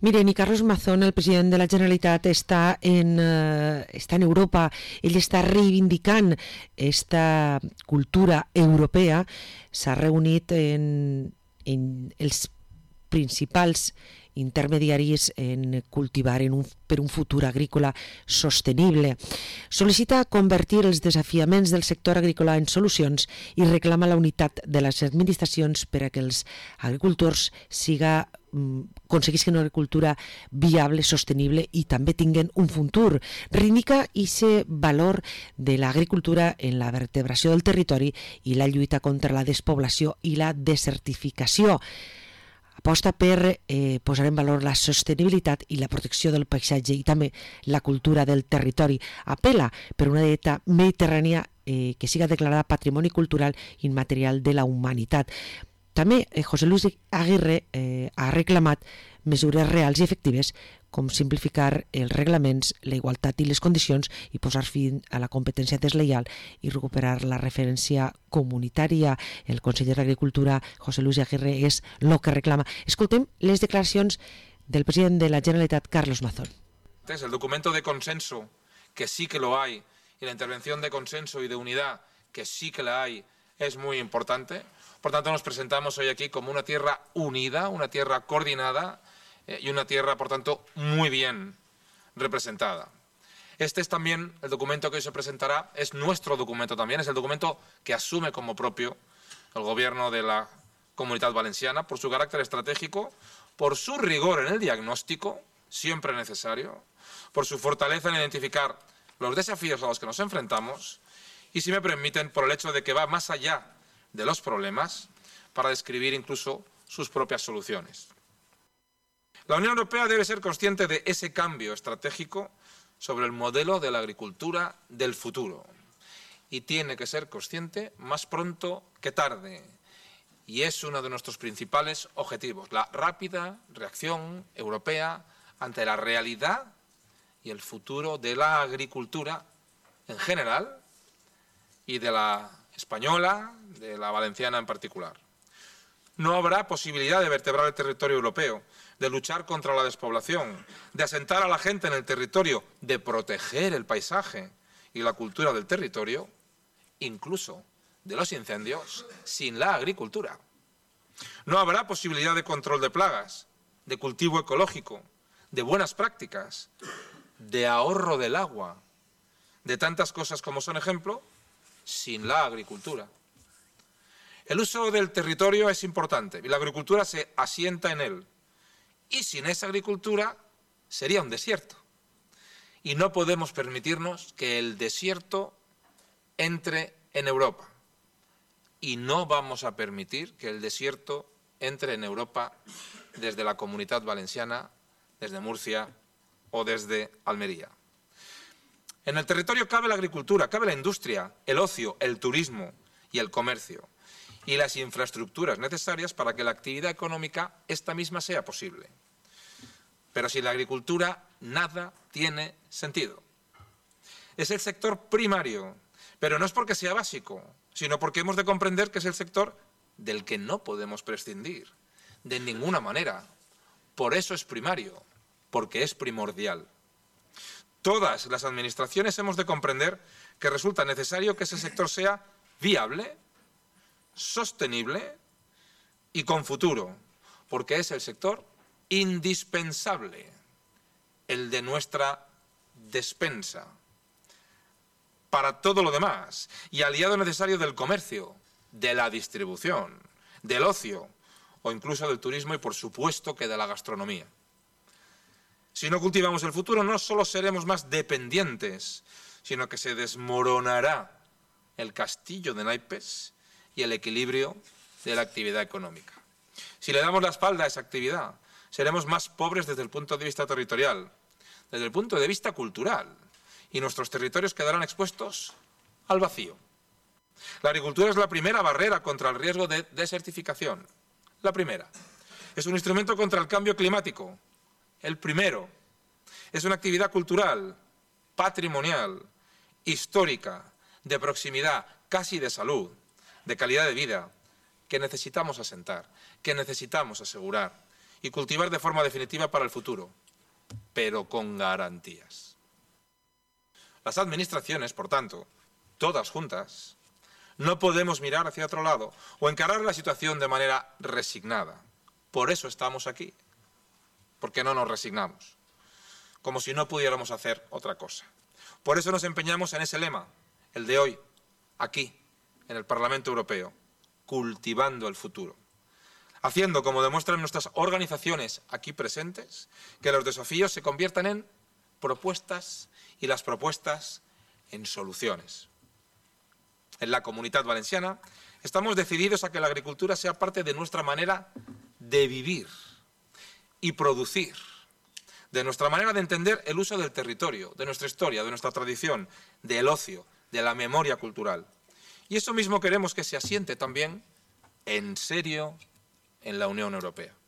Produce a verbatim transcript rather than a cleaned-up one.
Miren, i Carlos Mazón, el president de la Generalitat, està en, eh, està en Europa. Ell està reivindicant esta cultura europea. S'ha reunit en, en els principals intermediaris en cultivar en un, per un futur agrícola sostenible. Sol·licita convertir els desafiaments del sector agrícola en solucions i reclama la unitat de les administracions per a que els agricultors siga, aconseguisquen una agricultura viable, sostenible i també tinguen un futur. Reivindica aquest valor de l'agricultura en la vertebració del territori i la lluita contra la despoblació i la desertificació. Aposta per eh, posar en valor la sostenibilitat i la protecció del paisatge i també la cultura del territori. Apela per una dieta mediterrània eh, que siga declarada Patrimoni Cultural Immaterial de la Humanitat. També eh, José Luis Aguirre eh, ha reclamat mesures reals i efectives com simplificar els reglaments, la igualtat i les condicions i posar fi a la competència deslleial i recuperar la referència comunitària. El conseller d'Agricultura, José Luis Aguirre, és el que reclama. Escoltem les declaracions del president de la Generalitat, Carlos Mazón. El documento de consenso, que sí que lo hay, y la intervención de consenso y de unidad, que sí que la hay, es muy importante. Por tanto, nos presentamos hoy aquí como una tierra unida, una tierra coordinada, y una tierra, por tanto, muy bien representada. Este es también el documento que hoy se presentará, es nuestro documento también, es el documento que asume como propio el Gobierno de la Comunitat Valenciana por su carácter estratégico, por su rigor en el diagnóstico, siempre necesario, por su fortaleza en identificar los desafíos a los que nos enfrentamos y, si me permiten, por el hecho de que va más allá de los problemas para describir incluso sus propias soluciones. La Unión Europea debe ser consciente de ese cambio estratégico sobre el modelo de la agricultura del futuro y tiene que ser consciente más pronto que tarde. Y es uno de nuestros principales objetivos, la rápida reacción europea ante la realidad y el futuro de la agricultura en general y de la española, de la valenciana en particular. No habrá posibilidad de vertebrar el territorio europeo, de luchar contra la despoblación, de asentar a la gente en el territorio, de proteger el paisaje y la cultura del territorio, incluso de los incendios, sin la agricultura. No habrá posibilidad de control de plagas, de cultivo ecológico, de buenas prácticas, de ahorro del agua, de tantas cosas como son ejemplo, sin la agricultura. El uso del territorio es importante y la agricultura se asienta en él. Y sin esa agricultura sería un desierto. Y no podemos permitirnos que el desierto entre en Europa. Y no vamos a permitir que el desierto entre en Europa desde la Comunitat Valenciana, desde Murcia o desde Almería. En el territorio cabe la agricultura, cabe la industria, el ocio, el turismo y el comercio. Y las infraestructuras necesarias para que la actividad económica esta misma sea posible. Pero sin la agricultura nada tiene sentido. Es el sector primario, pero no es porque sea básico, sino porque hemos de comprender que es el sector del que no podemos prescindir, de ninguna manera. Por eso es primario, porque es primordial. Todas las administraciones hemos de comprender que resulta necesario que ese sector sea viable, sostenible y con futuro, porque es el sector indispensable, el de nuestra despensa, para todo lo demás, y aliado necesario del comercio, de la distribución, del ocio o incluso del turismo y, por supuesto, que de la gastronomía. Si no cultivamos el futuro, no solo seremos más dependientes, sino que se desmoronará el castillo de naipes y el equilibrio de la actividad económica. Si le damos la espalda a esa actividad, seremos más pobres desde el punto de vista territorial, desde el punto de vista cultural, y nuestros territorios quedarán expuestos al vacío. La agricultura es la primera barrera contra el riesgo de desertificación. La primera. Es un instrumento contra el cambio climático. El primero. Es una actividad cultural, patrimonial, histórica, de proximidad, casi de salud, de calidad de vida, que necesitamos asentar, que necesitamos asegurar y cultivar de forma definitiva para el futuro, pero con garantías. Las administraciones, por tanto, todas juntas, no podemos mirar hacia otro lado o encarar la situación de manera resignada. Por eso estamos aquí, porque no nos resignamos, como si no pudiéramos hacer otra cosa. Por eso nos empeñamos en ese lema, el de hoy, aquí, en el Parlamento Europeo, cultivando el futuro, haciendo, como demuestran nuestras organizaciones aquí presentes, que los desafíos se conviertan en propuestas y las propuestas en soluciones. En la Comunitat Valenciana estamos decididos a que la agricultura sea parte de nuestra manera de vivir y producir, de nuestra manera de entender el uso del territorio, de nuestra historia, de nuestra tradición, del ocio, de la memoria cultural. Y eso mismo queremos que se asiente también, en serio, en la Unión Europea.